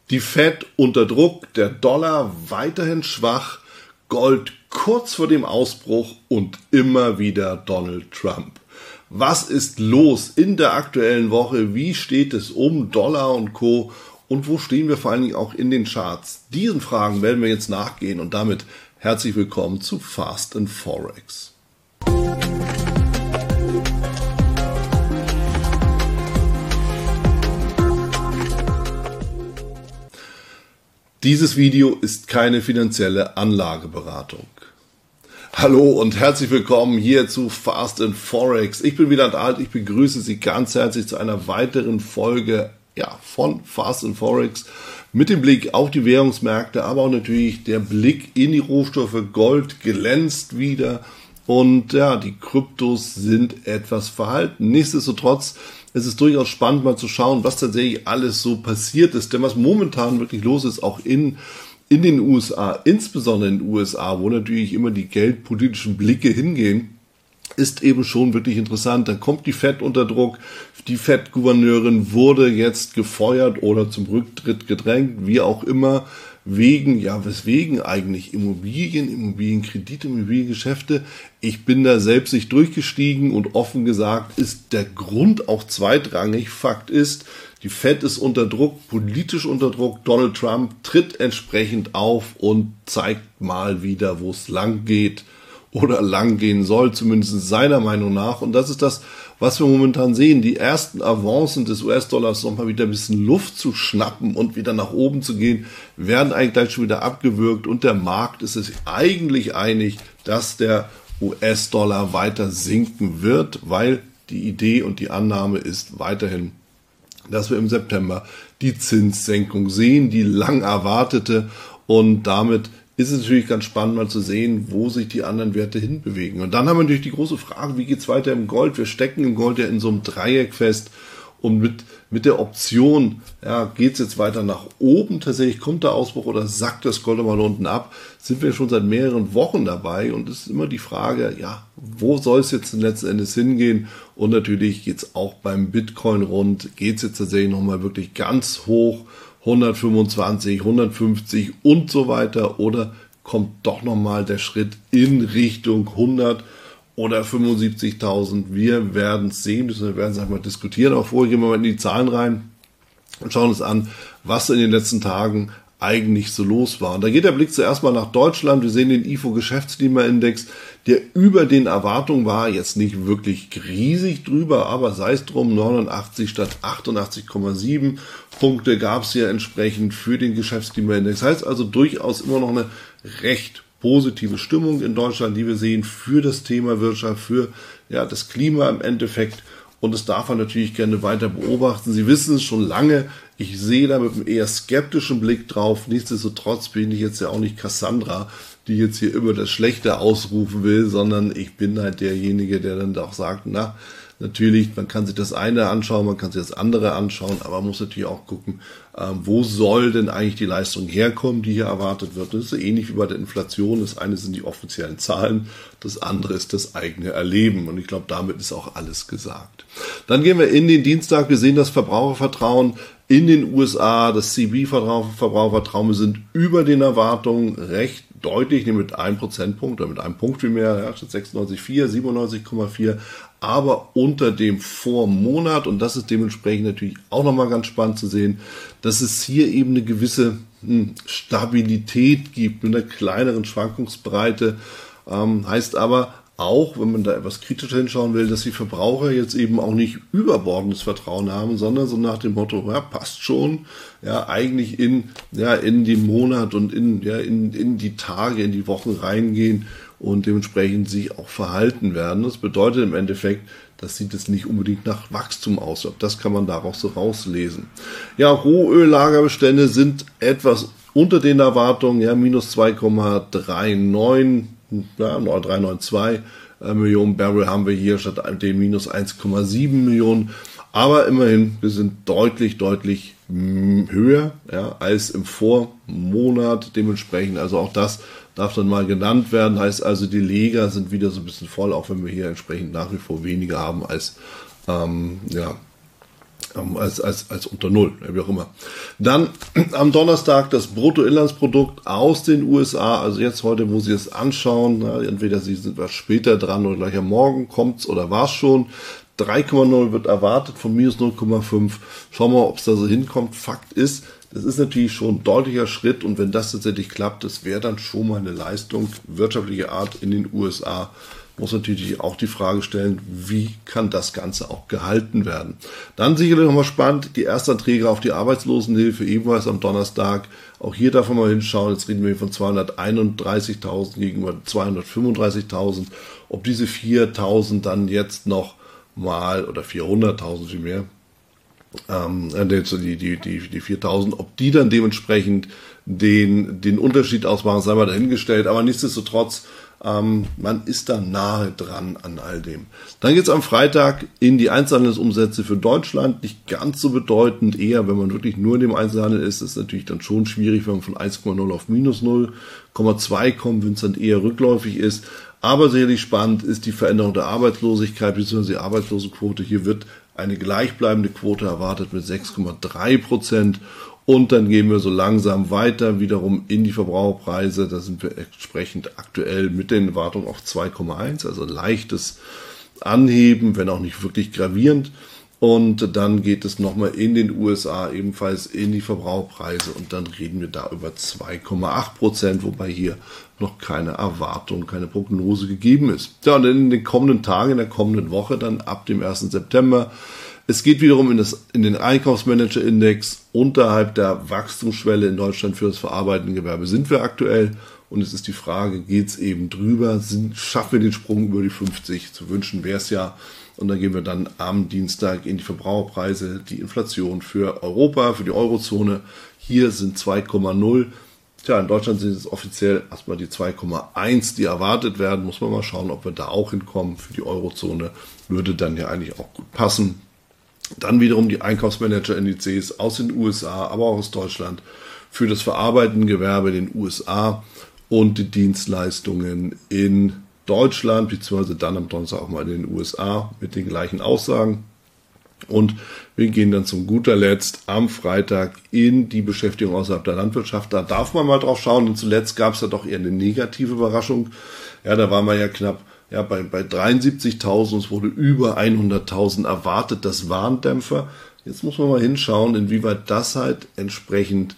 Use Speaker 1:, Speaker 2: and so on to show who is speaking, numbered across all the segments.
Speaker 1: Die Fed unter Druck, der Dollar weiterhin schwach, Gold kurz vor dem Ausbruch und immer wieder Donald Trump. Was ist los in der aktuellen Woche? Wie steht es um Dollar und Co.? Und wo stehen wir vor allen Dingen auch in den Charts? Diesen Fragen werden wir jetzt nachgehen und damit herzlich willkommen zu Fast and Forex. Dieses Video ist keine finanzielle Anlageberatung. Hallo und herzlich willkommen hier zu Fast and Forex. Ich bin Wieland Alt, ich begrüße Sie ganz herzlich zu einer weiteren Folge von Fast and Forex mit dem Blick auf die Währungsmärkte, aber auch natürlich der Blick in die Rohstoffe. Gold glänzt wieder und die Kryptos sind etwas verhalten. Nichtsdestotrotz, es ist durchaus spannend mal zu schauen, was tatsächlich alles so passiert ist, denn was momentan wirklich los ist, auch in den USA, insbesondere in den USA, wo natürlich immer die geldpolitischen Blicke hingehen, ist eben schon wirklich interessant. Dann kommt die Fed unter Druck. Die Fed-Gouverneurin wurde jetzt gefeuert oder zum Rücktritt gedrängt, wie auch immer, weswegen eigentlich Immobilienkredite, Immobiliengeschäfte. Ich bin da selbst nicht durchgestiegen und offen gesagt ist der Grund auch zweitrangig. Fakt ist, die Fed ist unter Druck, politisch unter Druck. Donald Trump tritt entsprechend auf und zeigt mal wieder, wo es lang geht oder lang gehen soll, zumindest seiner Meinung nach. Und das ist das, was wir momentan sehen. Die ersten Avancen des US-Dollars nochmal wieder ein bisschen Luft zu schnappen und wieder nach oben zu gehen, werden eigentlich gleich schon wieder abgewürgt. Und der Markt ist sich eigentlich einig, dass der US-Dollar weiter sinken wird, weil die Idee und die Annahme ist weiterhin, dass wir im September die Zinssenkung sehen, die lang erwartete, und damit ist es natürlich ganz spannend mal zu sehen, wo sich die anderen Werte hinbewegen. Und dann haben wir natürlich die große Frage, wie geht's weiter im Gold? Wir stecken im Gold ja in so einem Dreieck fest und mit der Option, geht's jetzt weiter nach oben, tatsächlich kommt der Ausbruch oder sackt das Gold mal unten ab, sind wir schon seit mehreren Wochen dabei und es ist immer die Frage, wo soll es jetzt letzten Endes hingehen? Und natürlich geht's auch beim Bitcoin rund, geht's jetzt tatsächlich nochmal wirklich ganz hoch, 125, 150 und so weiter, oder kommt doch nochmal der Schritt in Richtung 100 oder 75.000? Wir werden es sehen, wir werden es mal diskutieren, aber vorher gehen wir mal in die Zahlen rein und schauen uns an, was in den letzten Tagen eigentlich so los war. Und da geht der Blick zuerst mal nach Deutschland. Wir sehen den IFO-Geschäftsklimaindex, der über den Erwartungen war, jetzt nicht wirklich riesig drüber, aber sei es drum, 89 statt 88,7 Punkte gab es hier entsprechend für den Geschäftsklimaindex. Das heißt also durchaus immer noch eine recht positive Stimmung in Deutschland, die wir sehen für das Thema Wirtschaft, für das Klima im Endeffekt. Und das darf man natürlich gerne weiter beobachten. Sie wissen es schon lange. Ich sehe da mit einem eher skeptischen Blick drauf. Nichtsdestotrotz bin ich jetzt ja auch nicht Cassandra, die jetzt hier immer das Schlechte ausrufen will, sondern ich bin halt derjenige, der dann auch sagt, natürlich, man kann sich das eine anschauen, man kann sich das andere anschauen, aber man muss natürlich auch gucken, wo soll denn eigentlich die Leistung herkommen, die hier erwartet wird. Das ist so ähnlich wie bei der Inflation. Das eine sind die offiziellen Zahlen, das andere ist das eigene Erleben. Und ich glaube, damit ist auch alles gesagt. Dann gehen wir in den Dienstag. Wir sehen das Verbrauchervertrauen in den USA, das CB-Verbrauchervertrauen sind über den Erwartungen recht deutlich, nämlich mit 1 Prozentpunkt oder mit einem Punkt vielmehr, statt 96,4, 97,4, aber unter dem Vormonat, und das ist dementsprechend natürlich auch nochmal ganz spannend zu sehen, dass es hier eben eine gewisse Stabilität gibt, mit einer kleineren Schwankungsbreite, heißt aber auch, wenn man da etwas kritischer hinschauen will, dass die Verbraucher jetzt eben auch nicht überbordendes Vertrauen haben, sondern so nach dem Motto, passt schon, eigentlich in den Monat und in die Tage, in die Wochen reingehen und dementsprechend sich auch verhalten werden. Das bedeutet im Endeffekt, das sieht jetzt nicht unbedingt nach Wachstum aus. Das kann man daraus so rauslesen. Rohöllagerbestände sind etwas unter den Erwartungen, minus 2,39, 392 Millionen Barrel haben wir hier statt dem minus 1,7 Millionen. Aber immerhin, wir sind deutlich höher als im Vormonat. Dementsprechend, also auch das darf dann mal genannt werden. Heißt also, die Leger sind wieder so ein bisschen voll, auch wenn wir hier entsprechend nach wie vor weniger haben als als unter Null, wie auch immer. Dann am Donnerstag das Bruttoinlandsprodukt aus den USA, also jetzt heute, wo Sie es anschauen, entweder Sie sind was später dran oder gleich am Morgen kommt's oder war's schon. 3,0 wird erwartet von minus 0,5. Schauen wir mal, ob es da so hinkommt. Fakt ist, das ist natürlich schon ein deutlicher Schritt und wenn das tatsächlich klappt, das wäre dann schon mal eine Leistung wirtschaftlicher Art in den USA. Muss natürlich auch die Frage stellen, wie kann das Ganze auch gehalten werden. Dann sicherlich nochmal spannend, die Erstanträge auf die Arbeitslosenhilfe, ebenfalls am Donnerstag. Auch hier darf man mal hinschauen, jetzt reden wir von 231.000 gegenüber 235.000. Ob diese 4.000 dann jetzt noch mal, oder 400.000 vielmehr, die 4.000, ob die dann dementsprechend den Unterschied ausmachen, sei mal dahingestellt. Aber nichtsdestotrotz, man ist da nahe dran an all dem. Dann geht es am Freitag in die Einzelhandelsumsätze für Deutschland. Nicht ganz so bedeutend, eher wenn man wirklich nur in dem Einzelhandel ist. Das ist natürlich dann schon schwierig, wenn man von 1,0 auf minus 0,2 kommt, wenn es dann eher rückläufig ist. Aber sicherlich spannend ist die Veränderung der Arbeitslosigkeit bzw. die Arbeitslosenquote. Hier wird eine gleichbleibende Quote erwartet mit 6,3%. Und dann gehen wir so langsam weiter wiederum in die Verbraucherpreise. Da sind wir entsprechend aktuell mit den Erwartungen auf 2,1, also leichtes Anheben, wenn auch nicht wirklich gravierend. Und dann geht es nochmal in den USA ebenfalls in die Verbraucherpreise und dann reden wir da über 2,8%, wobei hier noch keine Erwartung, keine Prognose gegeben ist. Ja, und in den kommenden Tagen, in der kommenden Woche, dann ab dem 1. September, es geht wiederum in den Einkaufsmanager-Index. Unterhalb der Wachstumsschwelle in Deutschland für das verarbeitende Gewerbe sind wir aktuell. Und es ist die Frage, geht's eben drüber? Schaffen wir den Sprung über die 50? Zu wünschen wäre es ja. Und dann gehen wir dann am Dienstag in die Verbraucherpreise, die Inflation für Europa, für die Eurozone. Hier sind 2,0. Tja, in Deutschland sind es offiziell erstmal die 2,1, die erwartet werden. Muss man mal schauen, ob wir da auch hinkommen. Für die Eurozone würde dann ja eigentlich auch gut passen. Dann wiederum die Einkaufsmanager-Indizes aus den USA, aber auch aus Deutschland für das verarbeitende Gewerbe in den USA und die Dienstleistungen in Deutschland, beziehungsweise dann am Donnerstag auch mal in den USA mit den gleichen Aussagen. Und wir gehen dann zum guter Letzt am Freitag in die Beschäftigung außerhalb der Landwirtschaft. Da darf man mal drauf schauen, denn zuletzt gab es ja doch eher eine negative Überraschung. Ja, da waren wir ja knapp bei 73.000, es wurde über 100.000 erwartet, das war ein Dämpfer. Jetzt muss man mal hinschauen, inwieweit das halt entsprechend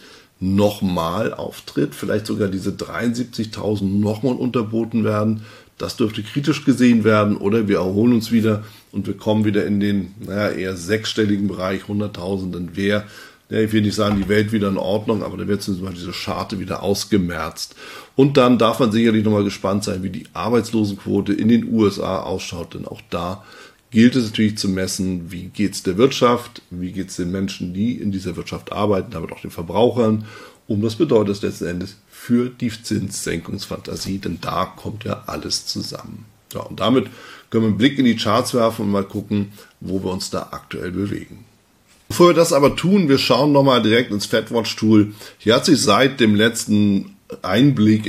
Speaker 1: nochmal auftritt, vielleicht sogar diese 73.000 nochmal unterboten werden. Das dürfte kritisch gesehen werden oder wir erholen uns wieder und wir kommen wieder in den eher sechsstelligen Bereich, 100.000, dann wäre, ich will nicht sagen, die Welt wieder in Ordnung, aber dann wird zumindest mal diese Scharte wieder ausgemerzt. Und dann darf man sicherlich nochmal gespannt sein, wie die Arbeitslosenquote in den USA ausschaut, denn auch da gilt es natürlich zu messen, wie geht es der Wirtschaft, wie geht es den Menschen, die in dieser Wirtschaft arbeiten, damit auch den Verbrauchern. Und was bedeutet das letzten Endes für die Zinssenkungsfantasie, denn da kommt ja alles zusammen. Ja, und damit können wir einen Blick in die Charts werfen und mal gucken, wo wir uns da aktuell bewegen. Bevor wir das aber tun, wir schauen nochmal direkt ins FedWatch-Tool. Hier hat sich seit dem letzten Einblick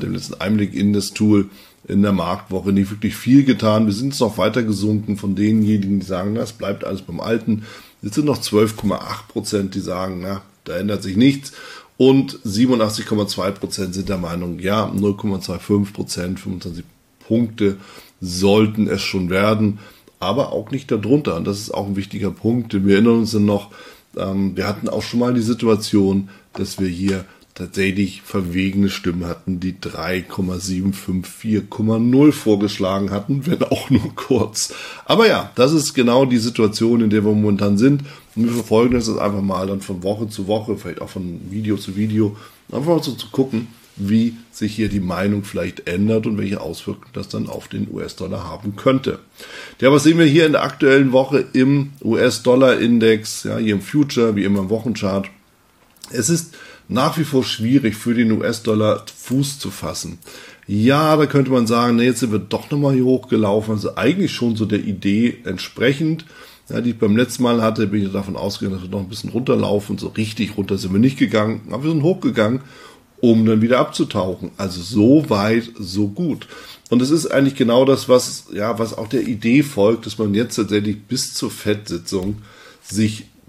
Speaker 1: in das Tool in der Marktwoche nicht wirklich viel getan. Wir sind jetzt noch weiter gesunken von denjenigen, die sagen, es bleibt alles beim Alten. Jetzt sind noch 12,8%, die sagen, da ändert sich nichts. Und 87,2% sind der Meinung, ja, 0,25%, 25 Punkte sollten es schon werden, aber auch nicht darunter. Und das ist auch ein wichtiger Punkt. Wir erinnern uns dann noch, wir hatten auch schon mal die Situation, dass wir hier tatsächlich verwegene Stimmen hatten, die 3,754,0 vorgeschlagen hatten, wenn auch nur kurz. Aber ja, das ist genau die Situation, in der wir momentan sind. Und wir verfolgen das einfach mal dann von Woche zu Woche, vielleicht auch von Video zu Video, einfach mal so zu gucken, wie sich hier die Meinung vielleicht ändert und welche Auswirkungen das dann auf den US-Dollar haben könnte. Ja, was sehen wir hier in der aktuellen Woche im US-Dollar-Index, ja, hier im Future, wie immer im Wochenchart. Es ist nach wie vor schwierig für den US-Dollar Fuß zu fassen. Ja, da könnte man sagen, jetzt sind wir doch nochmal hier hochgelaufen, also eigentlich schon so der Idee entsprechend, ja, die ich beim letzten Mal hatte, bin ich davon ausgegangen, dass wir noch ein bisschen runterlaufen, so richtig runter sind wir nicht gegangen, aber wir sind hochgegangen, um dann wieder abzutauchen. Also so weit, so gut. Und es ist eigentlich genau das, was auch der Idee folgt, dass man jetzt tatsächlich bis zur FED-Sitzung sich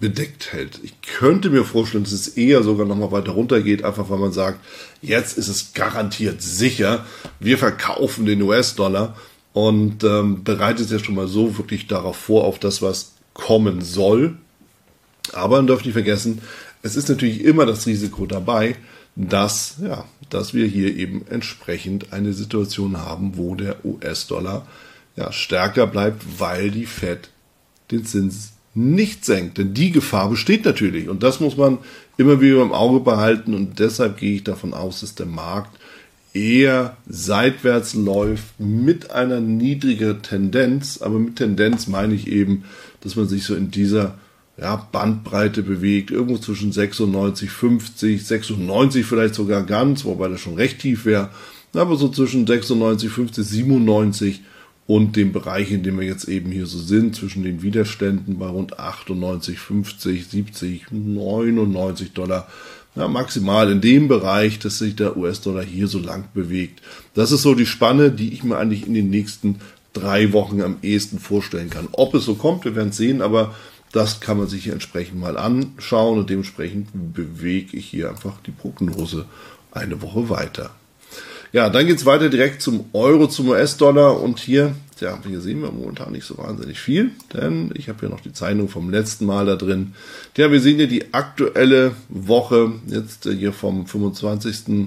Speaker 1: bedeckt hält. Ich könnte mir vorstellen, dass es eher sogar nochmal weiter runter geht, einfach weil man sagt, jetzt ist es garantiert sicher, wir verkaufen den US-Dollar und bereitet ja schon mal so wirklich darauf vor, auf das, was kommen soll. Aber man darf nicht vergessen, es ist natürlich immer das Risiko dabei, dass wir hier eben entsprechend eine Situation haben, wo der US-Dollar stärker bleibt, weil die Fed den Zins nicht senkt. Denn die Gefahr besteht natürlich. Und das muss man immer wieder im Auge behalten. Und deshalb gehe ich davon aus, dass der Markt eher seitwärts läuft mit einer niedrigeren Tendenz. Aber mit Tendenz meine ich eben, dass man sich so in dieser Bandbreite bewegt. Irgendwo zwischen 96, 50, 96 vielleicht sogar ganz, wobei das schon recht tief wäre. Aber so zwischen 96, 50, 97 und dem Bereich, in dem wir jetzt eben hier so sind, zwischen den Widerständen bei rund 98, 50, 70, 99 Dollar, maximal in dem Bereich, dass sich der US-Dollar hier so lang bewegt. Das ist so die Spanne, die ich mir eigentlich in den nächsten 3 Wochen am ehesten vorstellen kann. Ob es so kommt, wir werden es sehen, aber das kann man sich hier entsprechend mal anschauen und dementsprechend bewege ich hier einfach die Prognose eine Woche weiter. Ja, dann geht es weiter direkt zum Euro, zum US-Dollar und hier, hier sehen wir momentan nicht so wahnsinnig viel, denn ich habe hier noch die Zeichnung vom letzten Mal da drin. Ja, wir sehen hier die aktuelle Woche, jetzt hier vom 25.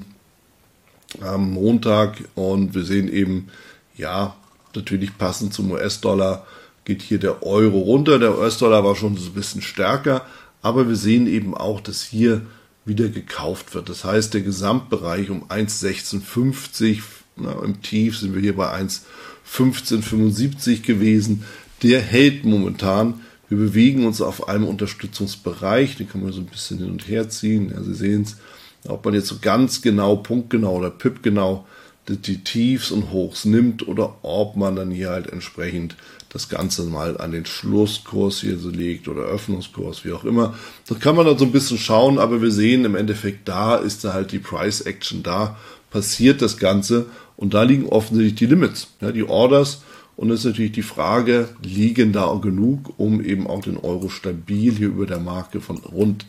Speaker 1: am Montag und wir sehen eben, natürlich passend zum US-Dollar geht hier der Euro runter, der US-Dollar war schon so ein bisschen stärker, aber wir sehen eben auch, dass hier wieder gekauft wird. Das heißt, der Gesamtbereich um 1,1650, im Tief sind wir hier bei 1,1575 gewesen, der hält momentan. Wir bewegen uns auf einem Unterstützungsbereich, den kann man so ein bisschen hin und her ziehen. Ja, Sie sehen es, ob man jetzt so ganz genau, punktgenau oder pipgenau die Tiefs und Hochs nimmt oder ob man dann hier halt entsprechend das Ganze mal an den Schlusskurs hier so legt oder Öffnungskurs, wie auch immer. Da kann man dann so ein bisschen schauen, aber wir sehen im Endeffekt, da ist da halt die Price Action, da passiert das Ganze und da liegen offensichtlich die Limits, die Orders und es ist natürlich die Frage, liegen da auch genug, um eben auch den Euro stabil hier über der Marke von rund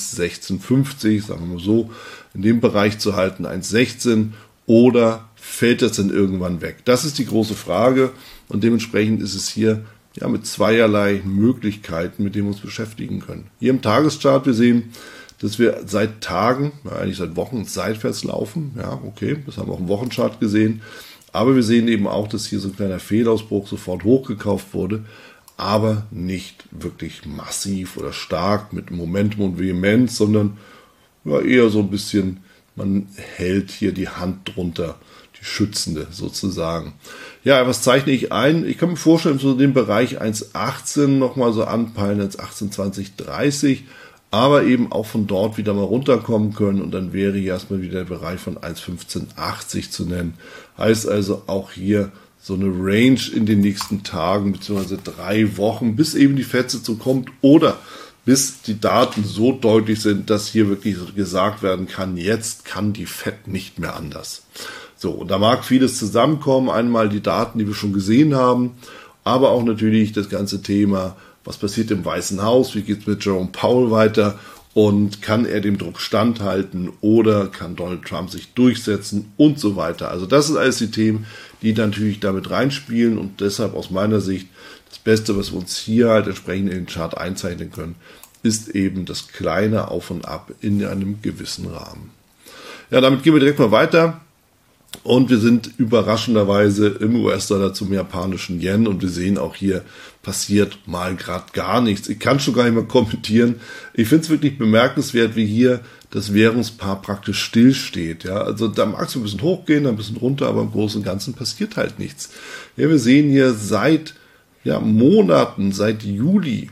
Speaker 1: 1,1650, sagen wir mal so, in dem Bereich zu halten, 1,16 oder fällt das denn irgendwann weg? Das ist die große Frage und dementsprechend ist es hier mit zweierlei Möglichkeiten, mit denen wir uns beschäftigen können. Hier im Tageschart, wir sehen, dass wir seit Tagen, eigentlich seit Wochen seitwärts laufen. Ja, okay, das haben wir auch im Wochenchart gesehen. Aber wir sehen eben auch, dass hier so ein kleiner Fehlausbruch sofort hochgekauft wurde, aber nicht wirklich massiv oder stark mit Momentum und Vehemenz, sondern eher so ein bisschen, man hält hier die Hand drunter, die schützende sozusagen. Ja, was zeichne ich ein? Ich kann mir vorstellen, so den Bereich 1,18 nochmal so anpeilen, 1,18, 20, 30, aber eben auch von dort wieder mal runterkommen können und dann wäre hier erstmal wieder der Bereich von 1,1580 zu nennen. Heißt also auch hier so eine Range in den nächsten Tagen bzw. 3 Wochen, bis eben die FED-Sitzung kommt oder bis die Daten so deutlich sind, dass hier wirklich gesagt werden kann, jetzt kann die FED nicht mehr anders. So, und da mag vieles zusammenkommen, einmal die Daten, die wir schon gesehen haben, aber auch natürlich das ganze Thema, was passiert im Weißen Haus, wie geht es mit Jerome Powell weiter und kann er dem Druck standhalten oder kann Donald Trump sich durchsetzen und so weiter. Also das sind alles die Themen, die natürlich damit reinspielen und deshalb aus meiner Sicht das Beste, was wir uns hier halt entsprechend in den Chart einzeichnen können, ist eben das kleine Auf und Ab in einem gewissen Rahmen. Ja, damit gehen wir direkt mal weiter. Und wir sind überraschenderweise im US-Dollar zum japanischen Yen und wir sehen auch hier passiert mal gerade gar nichts. Ich kann schon gar nicht mehr kommentieren. Ich finde es wirklich bemerkenswert, wie hier das Währungspaar praktisch stillsteht. Ja, also da mag es ein bisschen hochgehen, ein bisschen runter, aber im Großen und Ganzen passiert halt nichts. Ja, wir sehen hier seit Monaten, seit Juli,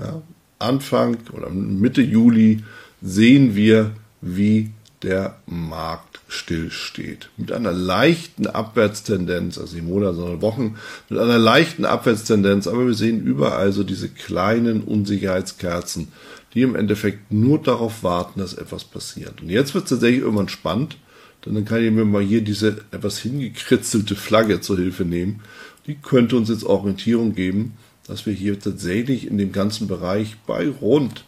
Speaker 1: Anfang oder Mitte Juli sehen wir, wie der Markt stillsteht. Mit einer leichten Abwärtstendenz, also nicht Monate, sondern Wochen, mit einer leichten Abwärtstendenz, aber wir sehen überall so diese kleinen Unsicherheitskerzen, die im Endeffekt nur darauf warten, dass etwas passiert. Und jetzt wird es tatsächlich irgendwann spannend, denn dann kann ich mir mal hier diese etwas hingekritzelte Flagge zur Hilfe nehmen. Die könnte uns jetzt Orientierung geben, dass wir hier tatsächlich in dem ganzen Bereich bei rund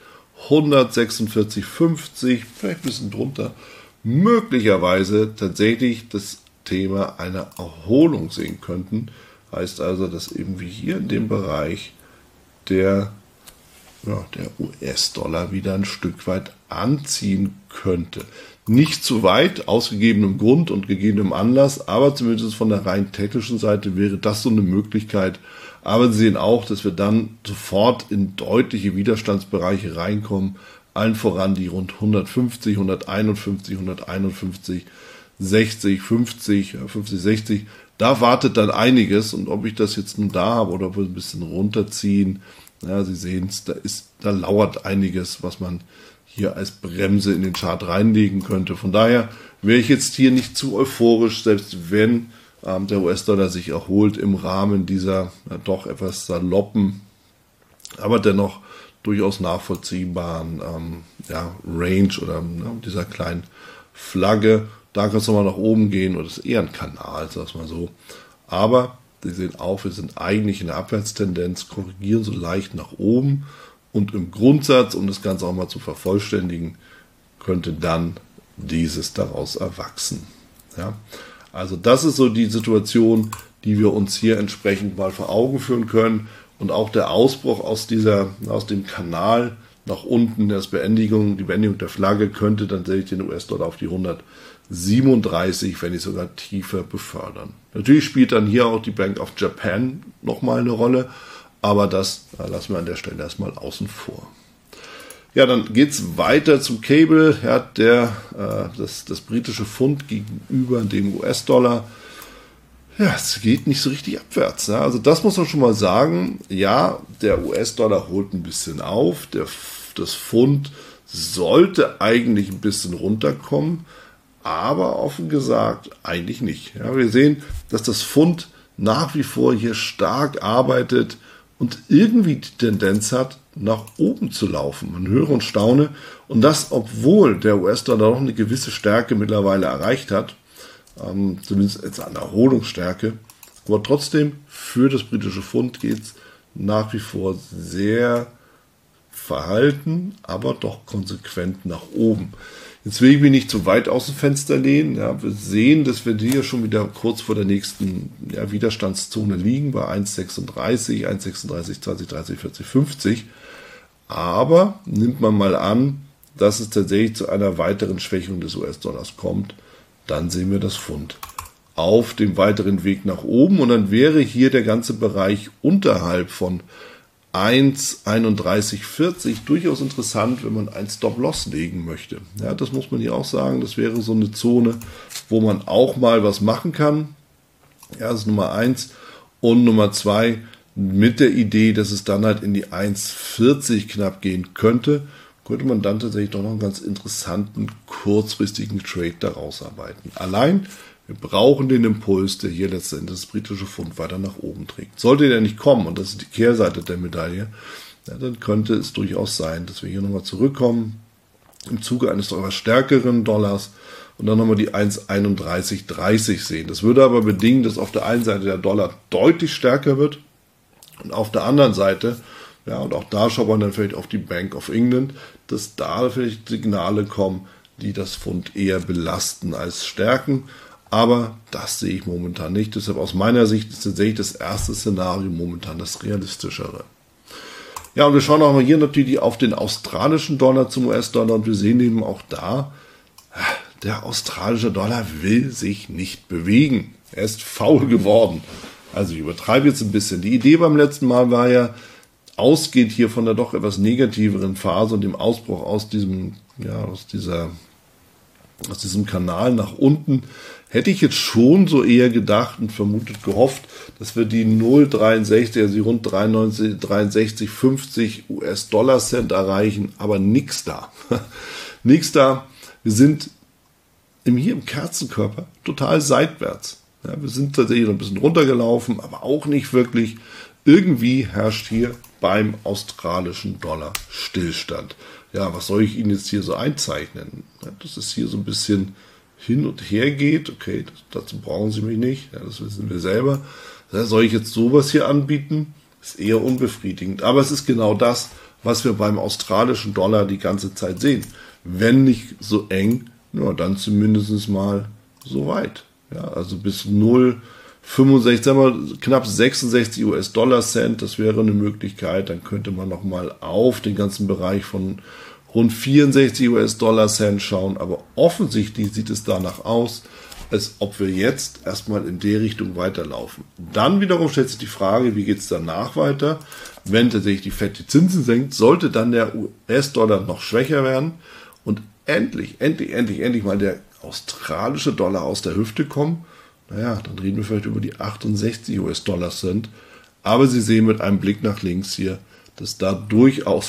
Speaker 1: 146,50, vielleicht ein bisschen drunter, möglicherweise tatsächlich das Thema einer Erholung sehen könnten. Heißt also, dass irgendwie hier in dem Bereich der US-Dollar wieder ein Stück weit anziehen könnte. Nicht zu weit, aus gegebenem Grund und gegebenem Anlass, aber zumindest von der rein technischen Seite wäre das so eine Möglichkeit. Aber Sie sehen auch, dass wir dann sofort in deutliche Widerstandsbereiche reinkommen, allen voran die rund 150, 151, 151, 60, 50, 50, 60. Da wartet dann einiges, und ob ich das jetzt nun da habe oder ob wir ein bisschen runterziehen, ja, Sie sehen es, da lauert einiges, was man hier als Bremse in den Chart reinlegen könnte. Von daher wäre ich jetzt hier nicht zu euphorisch, selbst wenn der US-Dollar sich erholt im Rahmen dieser doch etwas saloppen, aber dennoch durchaus nachvollziehbaren Range oder dieser kleinen Flagge. Da kann es nochmal nach oben gehen, oder das ist eher ein Kanal, sag ich mal so. Aber Sie sehen auch, wir sind eigentlich in der Abwärtstendenz, korrigieren so leicht nach oben, und im Grundsatz, um das Ganze auch mal zu vervollständigen, könnte dann dieses daraus erwachsen. Ja? Also das ist so die Situation, die wir uns hier entsprechend mal vor Augen führen können, und auch der Ausbruch aus dem Kanal nach unten, die Beendigung der Flagge könnte dann tatsächlich den US-Dollar auf die 137, wenn nicht sogar tiefer, befördern. Natürlich spielt dann hier auch die Bank of Japan nochmal eine Rolle, aber das lassen wir an der Stelle erstmal außen vor. Ja, dann geht es weiter zum Cable. Ja, das britische Pfund gegenüber dem US-Dollar. Ja, es geht nicht so richtig abwärts. Ja. Also das muss man schon mal sagen. Ja, der US-Dollar holt ein bisschen auf. Das Pfund sollte eigentlich ein bisschen runterkommen, aber offen gesagt eigentlich nicht. Ja, wir sehen, dass das Pfund nach wie vor hier stark arbeitet und irgendwie die Tendenz hat, nach oben zu laufen. Man höre und staune. Und das, obwohl der US-Dollar noch eine gewisse Stärke mittlerweile erreicht hat, zumindest jetzt eine Erholungsstärke. Aber trotzdem, für das britische Pfund geht es nach wie vor sehr verhalten, aber doch konsequent nach oben. Jetzt will ich mich nicht zu weit aus dem Fenster lehnen. Ja, wir sehen, dass wir hier schon wieder kurz vor der nächsten Widerstandszone liegen, bei 1,36, 1,36, 20, 30, 40, 50. Aber nimmt man mal an, dass es tatsächlich zu einer weiteren Schwächung des US-Dollars kommt, dann sehen wir das Pfund auf dem weiteren Weg nach oben, und dann wäre hier der ganze Bereich unterhalb von 1,3140 durchaus interessant, wenn man ein Stop-Loss legen möchte. Ja, das muss man hier auch sagen. Das wäre so eine Zone, wo man auch mal was machen kann. Ja, das ist Nummer 1. Und Nummer 2, mit der Idee, dass es dann halt in die 1,40 knapp gehen könnte man dann tatsächlich doch noch einen ganz interessanten kurzfristigen Trade daraus arbeiten. Allein, wir brauchen den Impuls, der hier letztendlich das britische Pfund weiter nach oben trägt. Sollte der nicht kommen, und das ist die Kehrseite der Medaille, ja, dann könnte es durchaus sein, dass wir hier nochmal zurückkommen im Zuge eines etwas stärkeren Dollars und dann nochmal die 1,3130 sehen. Das würde aber bedingen, dass auf der einen Seite der Dollar deutlich stärker wird und auf der anderen Seite, ja, und auch da schaut man dann vielleicht auf die Bank of England, dass da vielleicht Signale kommen, die das Pfund eher belasten als stärken. Aber das sehe ich momentan nicht. Deshalb aus meiner Sicht ist tatsächlich das erste Szenario momentan das realistischere. Ja, und wir schauen auch mal hier natürlich auf den australischen Dollar zum US-Dollar, und wir sehen eben auch da, der australische Dollar will sich nicht bewegen. Er ist faul geworden. Also ich übertreibe jetzt ein bisschen. Die Idee beim letzten Mal war ja, ausgeht hier von der doch etwas negativeren Phase und dem Ausbruch aus diesem Kanal nach unten, hätte ich jetzt schon so eher gedacht und vermutet gehofft, dass wir die 0,63, also die rund 63,50 US-Dollar-Cent erreichen, aber nix da. Nix da. Wir sind hier im Kerzenkörper total seitwärts. Ja, wir sind tatsächlich noch ein bisschen runtergelaufen, aber auch nicht wirklich. Irgendwie herrscht hier beim australischen Dollar Stillstand. Ja, was soll ich Ihnen jetzt hier so einzeichnen? Ja, dass es hier so ein bisschen hin und her geht. Okay, dazu brauchen Sie mich nicht. Ja, das wissen wir selber. Ja, soll ich jetzt sowas hier anbieten? ist eher unbefriedigend. Aber es ist genau das, was wir beim australischen Dollar die ganze Zeit sehen. Wenn nicht so eng, ja, dann zumindest mal so weit. Ja, also bis 0,65, sagen wir knapp 66 US-Dollar-Cent, das wäre eine Möglichkeit. Dann könnte man nochmal auf den ganzen Bereich von rund 64 US-Dollar-Cent schauen. Aber offensichtlich sieht es danach aus, als ob wir jetzt erstmal in die Richtung weiterlaufen. Dann wiederum stellt sich die Frage, wie geht es danach weiter? Wenn tatsächlich die Fed die Zinsen senkt, sollte dann der US-Dollar noch schwächer werden und endlich mal der australische Dollar aus der Hüfte kommen. Naja, dann reden wir vielleicht über die 68 US-Dollar Cent. Aber Sie sehen mit einem Blick nach links hier, dass da durchaus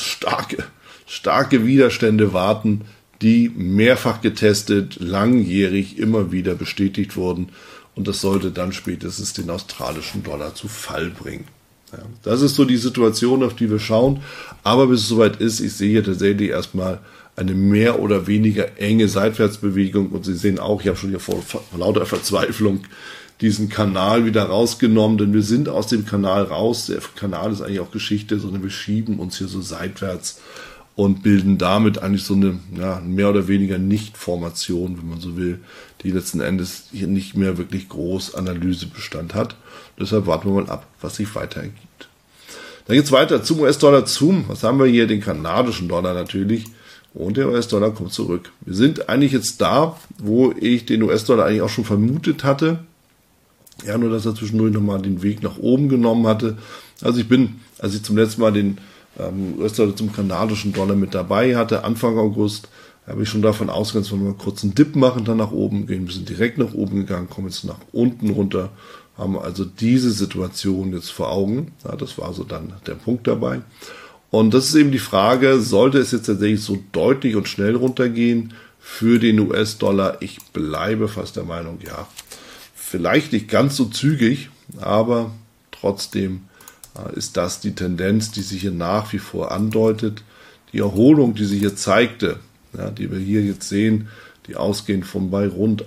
Speaker 1: starke Widerstände warten, die mehrfach getestet, langjährig immer wieder bestätigt wurden. Und das sollte dann spätestens den australischen Dollar zu Fall bringen. Ja, das ist so die Situation, auf die wir schauen. Aber bis es soweit ist, ich sehe hier tatsächlich erstmal eine mehr oder weniger enge Seitwärtsbewegung. Und Sie sehen auch, ich habe schon hier vor lauter Verzweiflung diesen Kanal wieder rausgenommen, denn wir sind aus dem Kanal raus. Der Kanal ist eigentlich auch Geschichte, sondern wir schieben uns hier so seitwärts und bilden damit eigentlich so eine mehr oder weniger Nicht-Formation, wenn man so will, die letzten Endes hier nicht mehr wirklich groß Analysebestand hat. Deshalb warten wir mal ab, was sich weiter ergibt. Dann geht es weiter zum US-Dollar Zoom. Was haben wir hier? Den kanadischen Dollar natürlich. Und der US-Dollar kommt zurück. Wir sind eigentlich jetzt da, wo ich den US-Dollar eigentlich auch schon vermutet hatte. Ja, nur dass er zwischendurch nochmal den Weg nach oben genommen hatte. Also als ich zum letzten Mal den US-Dollar zum kanadischen Dollar mit dabei hatte, Anfang August, habe ich schon davon ausgegangen, dass wir mal kurz einen Dip machen, dann nach oben gehen. Wir sind direkt nach oben gegangen, kommen jetzt nach unten runter, haben also diese Situation jetzt vor Augen. Ja, das war so dann der Punkt dabei. Und das ist eben die Frage, sollte es jetzt tatsächlich so deutlich und schnell runtergehen für den US-Dollar? Ich bleibe fast der Meinung, ja, vielleicht nicht ganz so zügig, aber trotzdem ist das die Tendenz, die sich hier nach wie vor andeutet. Die Erholung, die sich hier zeigte, ja, die wir hier jetzt sehen, die ausgehend von bei rund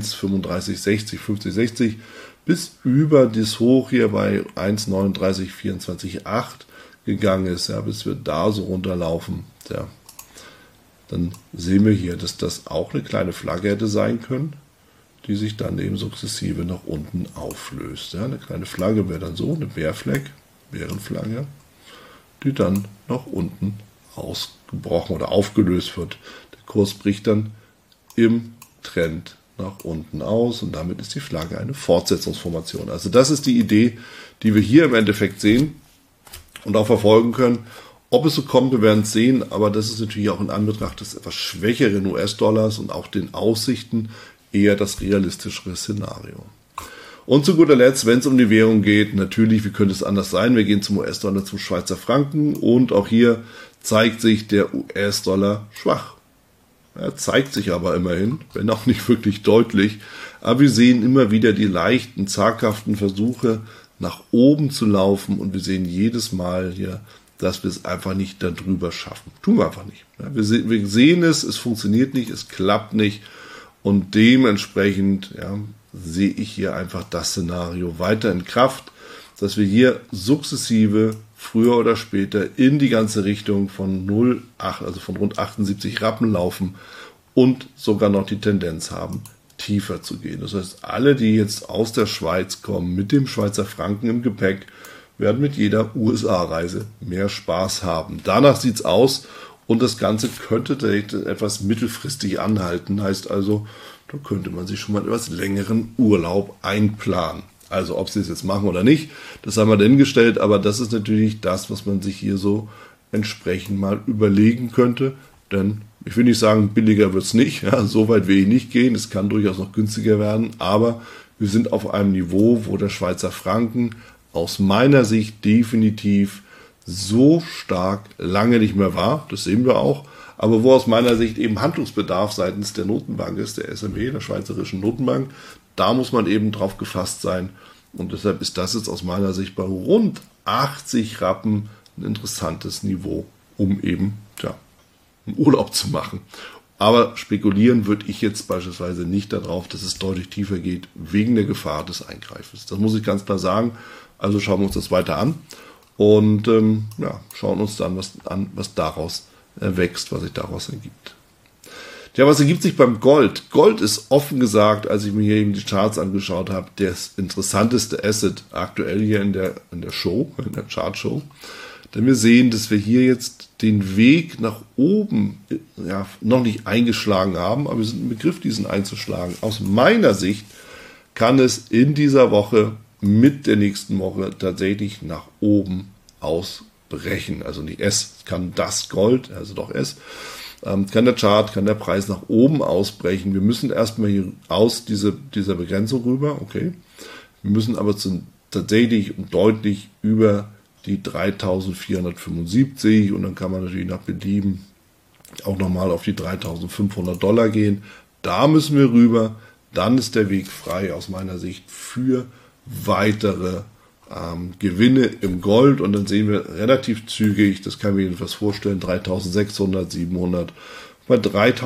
Speaker 1: 1,3560, 50,60 bis über das Hoch hier bei 1,39, 24,8 gegangen ist, ja, bis wir da so runterlaufen, ja, dann sehen wir hier, dass das auch eine kleine Flagge hätte sein können, die sich dann eben sukzessive nach unten auflöst. Ja, eine kleine Flagge wäre dann so, eine Bärenflagge, die dann nach unten ausgebrochen oder aufgelöst wird. Der Kurs bricht dann im Trend nach unten aus und damit ist die Flagge eine Fortsetzungsformation. Also das ist die Idee, die wir hier im Endeffekt sehen und auch verfolgen können. Ob es so kommt, wir werden es sehen, aber das ist natürlich auch in Anbetracht des etwas schwächeren US-Dollars und auch den Aussichten eher das realistischere Szenario. Und zu guter Letzt, wenn es um die Währung geht, natürlich, wie könnte es anders sein? Wir gehen zum US-Dollar, zum Schweizer Franken und auch hier zeigt sich der US-Dollar schwach. Er zeigt sich aber immerhin, wenn auch nicht wirklich deutlich. Aber wir sehen immer wieder die leichten, zaghaften Versuche, nach oben zu laufen und wir sehen jedes Mal hier, dass wir es einfach nicht darüber schaffen. Tun wir einfach nicht. Wir sehen es funktioniert nicht, es klappt nicht und dementsprechend sehe ich hier einfach das Szenario weiter in Kraft, dass wir hier sukzessive früher oder später in die ganze Richtung von 0,8, also von rund 78 Rappen laufen und sogar noch die Tendenz haben, tiefer zu gehen. Das heißt, alle, die jetzt aus der Schweiz kommen, mit dem Schweizer Franken im Gepäck, werden mit jeder USA-Reise mehr Spaß haben. Danach sieht's aus und das Ganze könnte direkt etwas mittelfristig anhalten. Heißt also, da könnte man sich schon mal etwas längeren Urlaub einplanen. Also ob sie es jetzt machen oder nicht, das haben wir dahingestellt, aber das ist natürlich das, was man sich hier so entsprechend mal überlegen könnte. Denn ich will nicht sagen, billiger wird es nicht, ja, so weit will ich nicht gehen, es kann durchaus noch günstiger werden, aber wir sind auf einem Niveau, wo der Schweizer Franken aus meiner Sicht definitiv so stark lange nicht mehr war, das sehen wir auch, aber wo aus meiner Sicht eben Handlungsbedarf seitens der Notenbank ist, der SME, der Schweizerischen Notenbank, da muss man eben drauf gefasst sein und deshalb ist das jetzt aus meiner Sicht bei rund 80 Rappen ein interessantes Niveau, um eben einen Urlaub zu machen. Aber spekulieren würde ich jetzt beispielsweise nicht darauf, dass es deutlich tiefer geht, wegen der Gefahr des Eingreifens. Das muss ich ganz klar sagen. Also schauen wir uns das weiter an. und schauen uns dann was daraus erwächst, was sich daraus ergibt. Ja, was ergibt sich beim Gold? Gold ist offen gesagt, als ich mir hier eben die Charts angeschaut habe, das interessanteste Asset aktuell hier in der Show, in der Chartshow. Denn wir sehen, dass wir hier jetzt den Weg nach oben noch nicht eingeschlagen haben, aber wir sind im Begriff, diesen einzuschlagen. Aus meiner Sicht kann es in dieser Woche mit der nächsten Woche tatsächlich nach oben ausbrechen. Also nicht S, kann das Gold, also doch S. Kann der Chart, kann der Preis nach oben ausbrechen. Wir müssen erstmal hier aus dieser Begrenzung rüber, okay. Wir müssen aber tatsächlich und deutlich über die 3.475 und dann kann man natürlich nach Belieben auch nochmal auf die $3.500 gehen. Da müssen wir rüber, dann ist der Weg frei aus meiner Sicht für weitere Gewinne im Gold und dann sehen wir relativ zügig, das kann ich mir jedenfalls vorstellen, 3.600, 700, bei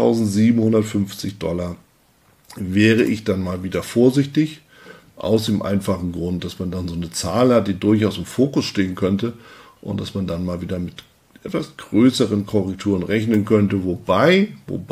Speaker 1: 3.750 wäre ich dann mal wieder vorsichtig, aus dem einfachen Grund, dass man dann so eine Zahl hat, die durchaus im Fokus stehen könnte und dass man dann mal wieder mit etwas größeren Korrekturen rechnen könnte, wobei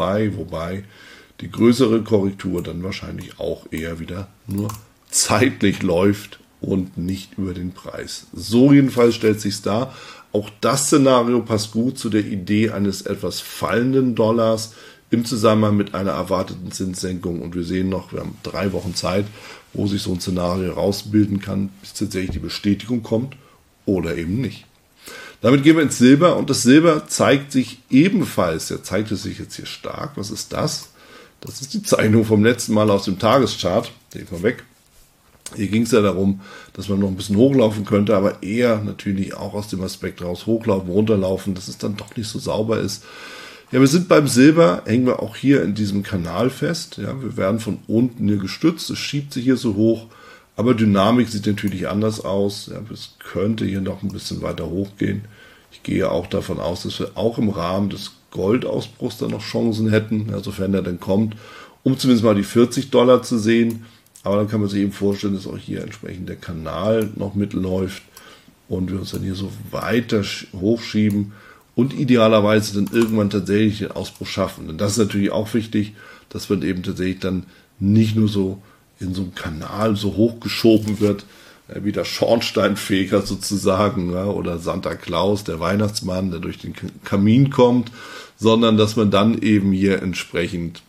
Speaker 1: die größere Korrektur dann wahrscheinlich auch eher wieder nur zeitlich läuft und nicht über den Preis. So jedenfalls stellt sich's dar. Auch das Szenario passt gut zu der Idee eines etwas fallenden Dollars im Zusammenhang mit einer erwarteten Zinssenkung. Und wir sehen noch, wir haben 3 Wochen Zeit, wo sich so ein Szenario rausbilden kann, bis tatsächlich die Bestätigung kommt oder eben nicht. Damit gehen wir ins Silber und das Silber zeigt sich ebenfalls, zeigt es sich jetzt hier stark. Was ist das? Das ist die Zeichnung vom letzten Mal aus dem Tageschart. Den mal weg. Hier ging es ja darum, dass man noch ein bisschen hochlaufen könnte, aber eher natürlich auch aus dem Aspekt raus hochlaufen, runterlaufen, dass es dann doch nicht so sauber ist. Ja, wir sind beim Silber, hängen wir auch hier in diesem Kanal fest. Ja, wir werden von unten hier gestützt, es schiebt sich hier so hoch, aber Dynamik sieht natürlich anders aus. Ja, es könnte hier noch ein bisschen weiter hochgehen. Ich gehe auch davon aus, dass wir auch im Rahmen des Goldausbruchs dann noch Chancen hätten, ja, sofern er dann kommt, um zumindest mal die $40 zu sehen. Aber dann kann man sich eben vorstellen, dass auch hier entsprechend der Kanal noch mitläuft und wir uns dann hier so weiter hochschieben und idealerweise dann irgendwann tatsächlich den Ausbruch schaffen. Und das ist natürlich auch wichtig, dass man eben tatsächlich dann nicht nur so in so einem Kanal so hochgeschoben wird, wie der Schornsteinfeger sozusagen, ja, oder Santa Claus, der Weihnachtsmann, der durch den Kamin kommt, sondern dass man dann eben hier entsprechend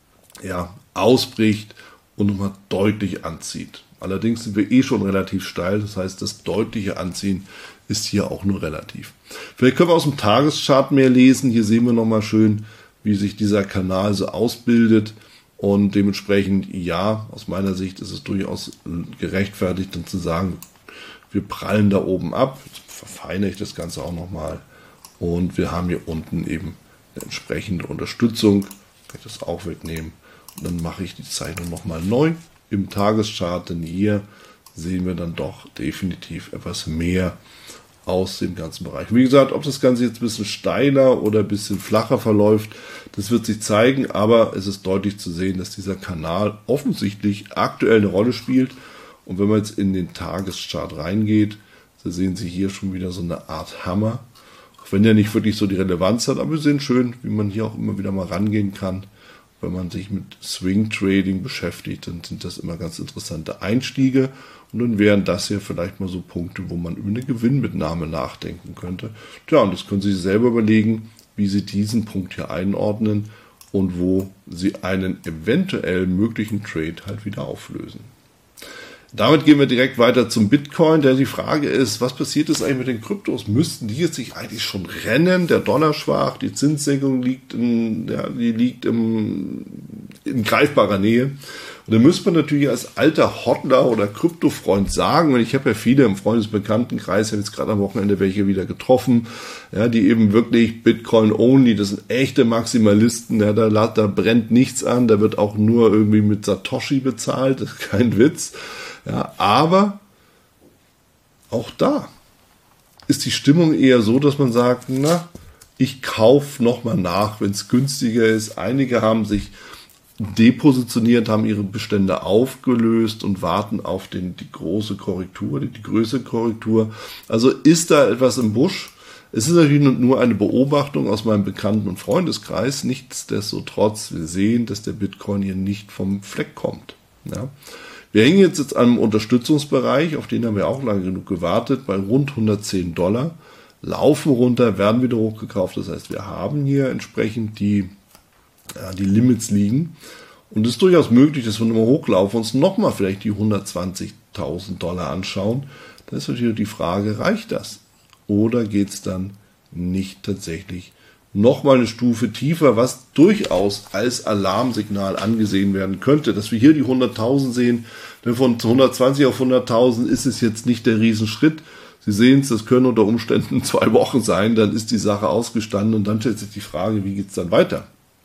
Speaker 1: ausbricht und nochmal deutlich anzieht. Allerdings sind wir schon relativ steil, das heißt, das deutliche Anziehen ist hier auch nur relativ. Vielleicht können wir aus dem Tageschart mehr lesen. Hier sehen wir nochmal schön, wie sich dieser Kanal so ausbildet und dementsprechend, ja, aus meiner Sicht ist es durchaus gerechtfertigt, dann zu sagen, wir prallen da oben ab. Jetzt verfeinere ich das Ganze auch nochmal und wir haben hier unten eben eine entsprechende Unterstützung. Kann ich das auch wegnehmen. Und dann mache ich die Zeichnung nochmal neu im Tageschart, denn hier sehen wir dann doch definitiv etwas mehr aus dem ganzen Bereich. Wie gesagt, ob das Ganze jetzt ein bisschen steiler oder ein bisschen flacher verläuft, das wird sich zeigen, aber es ist deutlich zu sehen, dass dieser Kanal offensichtlich aktuell eine Rolle spielt. Und wenn man jetzt in den Tageschart reingeht, da sehen Sie hier schon wieder so eine Art Hammer, auch wenn der nicht wirklich so die Relevanz hat, aber wir sehen schön, wie man hier auch immer wieder mal rangehen kann. Wenn man sich mit Swing Trading beschäftigt, dann sind das immer ganz interessante Einstiege. Und dann wären das hier vielleicht mal so Punkte, wo man über eine Gewinnmitnahme nachdenken könnte. Tja, und das können Sie sich selber überlegen, wie Sie diesen Punkt hier einordnen und wo Sie einen eventuell möglichen Trade halt wieder auflösen. Damit gehen wir direkt weiter zum Bitcoin, denn die Frage ist, was passiert jetzt eigentlich mit den Kryptos? Müssten die jetzt sich eigentlich schon rennen? Der Dollar schwach, die Zinssenkung liegt in greifbarer Nähe. Und dann müsste man natürlich als alter Hodler oder Kryptofreund sagen, und ich habe ja viele im Freundesbekanntenkreis, ich habe jetzt gerade am Wochenende welche wieder getroffen, ja, die eben wirklich Bitcoin-only, das sind echte Maximalisten, ja, da brennt nichts an, da wird auch nur irgendwie mit Satoshi bezahlt, das ist kein Witz. Ja, aber auch da ist die Stimmung eher so, dass man sagt, na, ich kaufe nochmal nach, wenn es günstiger ist. Einige haben sich depositioniert, haben ihre Bestände aufgelöst und warten auf die große Korrektur, die größere Korrektur. Also ist da etwas im Busch? Es ist natürlich nur eine Beobachtung aus meinem Bekannten- und Freundeskreis. Nichtsdestotrotz, wir sehen, dass der Bitcoin hier nicht vom Fleck kommt. Ja. Wir hängen jetzt an einem Unterstützungsbereich, auf den haben wir auch lange genug gewartet, bei rund $110. Laufen runter, werden wieder hochgekauft. Das heißt, wir haben hier entsprechend die Limits liegen. Und es ist durchaus möglich, dass wir nochmal hochlaufen und uns nochmal vielleicht die $120.000 anschauen. Dann ist natürlich die Frage, reicht das? Oder geht es dann nicht tatsächlich nochmal eine Stufe tiefer, was durchaus als Alarmsignal angesehen werden könnte. Dass wir hier die 100.000 sehen, denn von 120 auf 100.000 ist es jetzt nicht der Riesenschritt. Sie sehen es, das können unter Umständen 2 Wochen sein, dann ist die Sache ausgestanden und dann stellt sich die Frage, wie geht es dann weiter?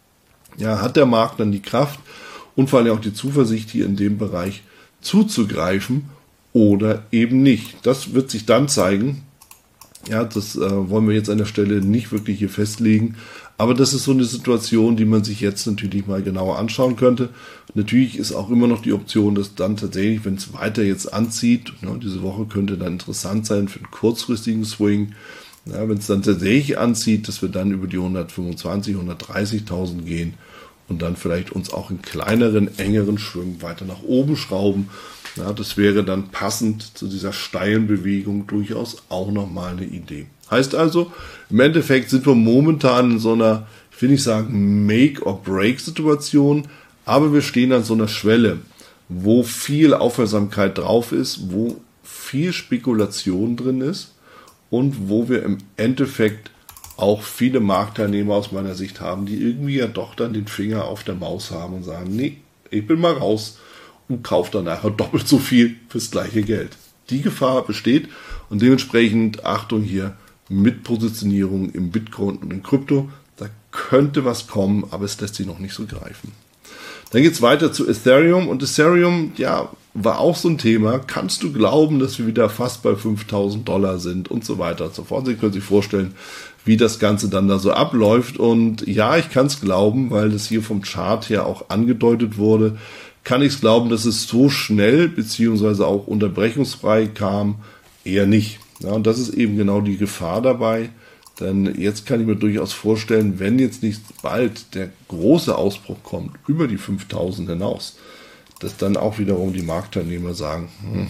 Speaker 1: Ja, hat der Markt dann die Kraft und vor allem auch die Zuversicht, hier in dem Bereich zuzugreifen oder eben nicht? Das wird sich dann zeigen. Ja, das wollen wir jetzt an der Stelle nicht wirklich hier festlegen. Aber das ist so eine Situation, die man sich jetzt natürlich mal genauer anschauen könnte. Natürlich ist auch immer noch die Option, dass dann tatsächlich, wenn es weiter jetzt anzieht, diese Woche könnte dann interessant sein für einen kurzfristigen Swing. Ja, wenn es dann tatsächlich anzieht, dass wir dann über die 125.000, 130.000 gehen und dann vielleicht uns auch in kleineren, engeren Schwüngen weiter nach oben schrauben. Ja, das wäre dann passend zu dieser steilen Bewegung durchaus auch nochmal eine Idee. Heißt also, im Endeffekt sind wir momentan in so einer, ich will nicht sagen Make-or-Break-Situation, aber wir stehen an so einer Schwelle, wo viel Aufmerksamkeit drauf ist, wo viel Spekulation drin ist und wo wir im Endeffekt auch viele Marktteilnehmer aus meiner Sicht haben, die irgendwie ja doch dann den Finger auf der Maus haben und sagen, nee, ich bin mal raus und kaufe dann nachher doppelt so viel fürs gleiche Geld. Die Gefahr besteht und dementsprechend Achtung hier mit Positionierung im Bitcoin und im Krypto. Da könnte was kommen, aber es lässt sich noch nicht so greifen. Dann geht es weiter zu Ethereum und Ethereum, ja, war auch so ein Thema. Kannst du glauben, dass wir wieder fast bei $5.000 sind und so weiter und so fort. Sie können sich vorstellen, wie das Ganze dann da so abläuft und ja, ich kann es glauben, weil das hier vom Chart her auch angedeutet wurde. Kann ich es glauben, dass es so schnell beziehungsweise auch unterbrechungsfrei kam? Eher nicht. Ja, und das ist eben genau die Gefahr dabei. Denn jetzt kann ich mir durchaus vorstellen, wenn jetzt nicht bald der große Ausbruch kommt, über die 5.000 hinaus, dass dann auch wiederum die Marktteilnehmer sagen,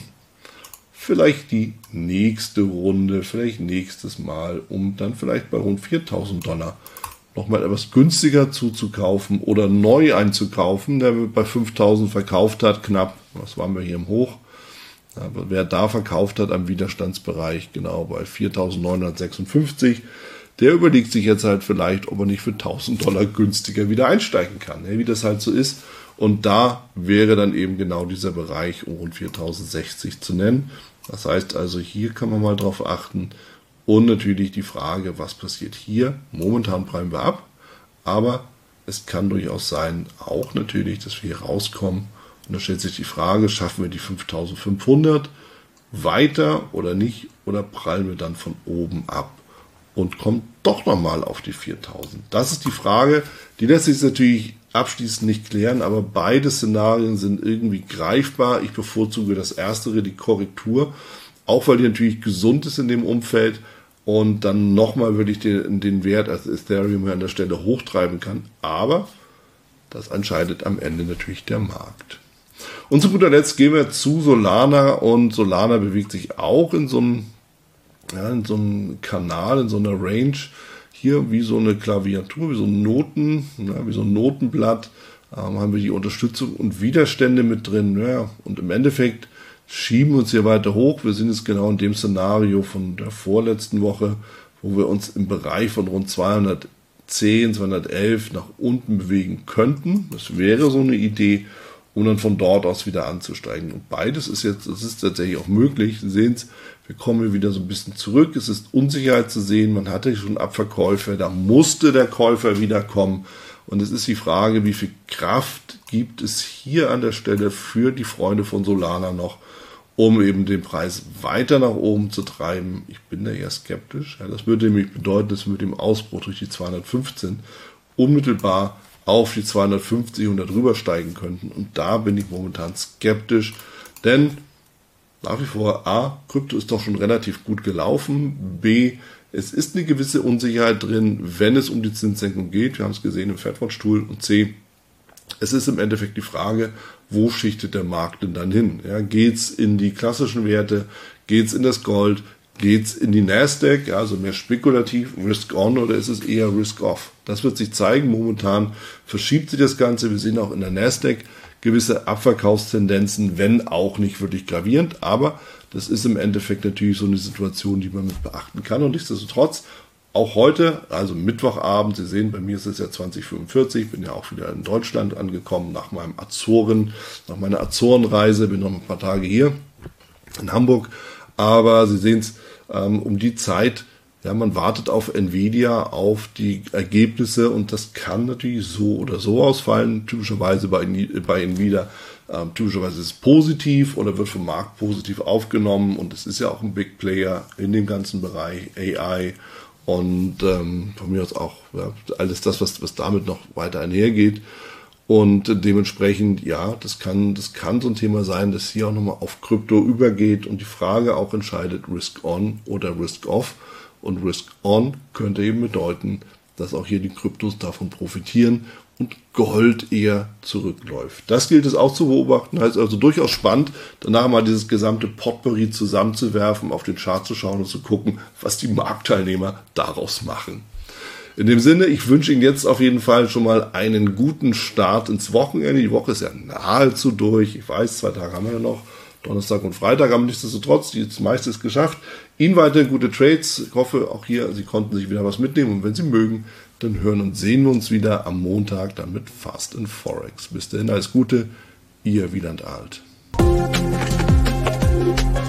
Speaker 1: vielleicht die nächste Runde, vielleicht nächstes Mal, um dann vielleicht bei rund $4.000 nochmal etwas günstiger zuzukaufen oder neu einzukaufen, der bei 5.000 verkauft hat, knapp, was waren wir hier im Hoch, aber wer da verkauft hat am Widerstandsbereich, genau bei 4.956, der überlegt sich jetzt halt vielleicht, ob er nicht für $1.000 günstiger wieder einsteigen kann, wie das halt so ist. Und da wäre dann eben genau dieser Bereich um rund 4.060 zu nennen. Das heißt also, hier kann man mal drauf achten. Und natürlich die Frage, was passiert hier? Momentan prallen wir ab, aber es kann durchaus sein, auch natürlich, dass wir hier rauskommen. Und da stellt sich die Frage, schaffen wir die 5.500 weiter oder nicht? Oder prallen wir dann von oben ab und kommen doch nochmal auf die 4.000? Das ist die Frage, die lässt sich natürlich abschließend nicht klären, aber beide Szenarien sind irgendwie greifbar. Ich bevorzuge das erstere, die Korrektur, auch weil die natürlich gesund ist in dem Umfeld und dann nochmal wirklich den Wert als Ethereum an der Stelle hochtreiben kann. Aber das entscheidet am Ende natürlich der Markt. Und zu guter Letzt gehen wir zu Solana und Solana bewegt sich auch in so einem Kanal, in so einer Range, hier wie so eine Klaviatur, wie so ein wie so ein Notenblatt, haben wir die Unterstützung und Widerstände mit drin. Ja, und im Endeffekt schieben wir uns hier weiter hoch. Wir sind jetzt genau in dem Szenario von der vorletzten Woche, wo wir uns im Bereich von rund 210, 211 nach unten bewegen könnten. Das wäre so eine Idee, um dann von dort aus wieder anzusteigen. Und beides ist jetzt, das ist tatsächlich auch möglich. Sie sehen es, wir kommen hier wieder so ein bisschen zurück. Es ist Unsicherheit zu sehen. Man hatte schon Abverkäufe. Da musste der Käufer wiederkommen. Und es ist die Frage, wie viel Kraft gibt es hier an der Stelle für die Freunde von Solana noch, um eben den Preis weiter nach oben zu treiben. Ich bin da eher skeptisch. Ja, das würde nämlich bedeuten, dass wir mit dem Ausbruch durch die 215 unmittelbar auf die 250 und darüber steigen könnten. Und da bin ich momentan skeptisch, denn nach wie vor A, Krypto ist doch schon relativ gut gelaufen, B, es ist eine gewisse Unsicherheit drin, wenn es um die Zinssenkung geht, wir haben es gesehen im FedWatch-Tool, und C, es ist im Endeffekt die Frage, wo schichtet der Markt denn dann hin? Ja, geht es in die klassischen Werte, geht es in das Gold, geht es in die Nasdaq, ja, also mehr spekulativ, Risk-on, oder ist es eher Risk-off? Das wird sich zeigen. Momentan verschiebt sich das Ganze. Wir sehen auch in der Nasdaq gewisse Abverkaufstendenzen, wenn auch nicht wirklich gravierend. Aber das ist im Endeffekt natürlich so eine Situation, die man mit beachten kann. Und nichtsdestotrotz, auch heute, also Mittwochabend, Sie sehen, bei mir ist es ja 20:45, bin ja auch wieder in Deutschland angekommen nach meiner Azorenreise, bin noch ein paar Tage hier in Hamburg. Aber Sie sehen es, um die Zeit, ja, man wartet auf Nvidia, auf die Ergebnisse, und das kann natürlich so oder so ausfallen. Typischerweise bei Nvidia, typischerweise ist es positiv oder wird vom Markt positiv aufgenommen, und es ist ja auch ein Big Player in dem ganzen Bereich AI und von mir aus auch alles das, was damit noch weiter einhergeht. Und dementsprechend, ja, das kann so ein Thema sein, dass hier auch nochmal auf Krypto übergeht und die Frage auch entscheidet, Risk-on oder Risk-off. Und Risk-on könnte eben bedeuten, dass auch hier die Kryptos davon profitieren und Gold eher zurückläuft. Das gilt es auch zu beobachten. Heißt also durchaus spannend, danach mal dieses gesamte Potpourri zusammenzuwerfen, auf den Chart zu schauen und zu gucken, was die Marktteilnehmer daraus machen. In dem Sinne, ich wünsche Ihnen jetzt auf jeden Fall schon mal einen guten Start ins Wochenende. Die Woche ist ja nahezu durch. Ich weiß, 2 Tage haben wir ja noch. Donnerstag und Freitag, aber nichtsdestotrotz, das meiste ist geschafft. Ihnen weiter gute Trades. Ich hoffe, auch hier, Sie konnten sich wieder was mitnehmen. Und wenn Sie mögen, dann hören und sehen wir uns wieder am Montag dann mit Fast in Forex. Bis dahin, alles Gute. Ihr Wieland Alt.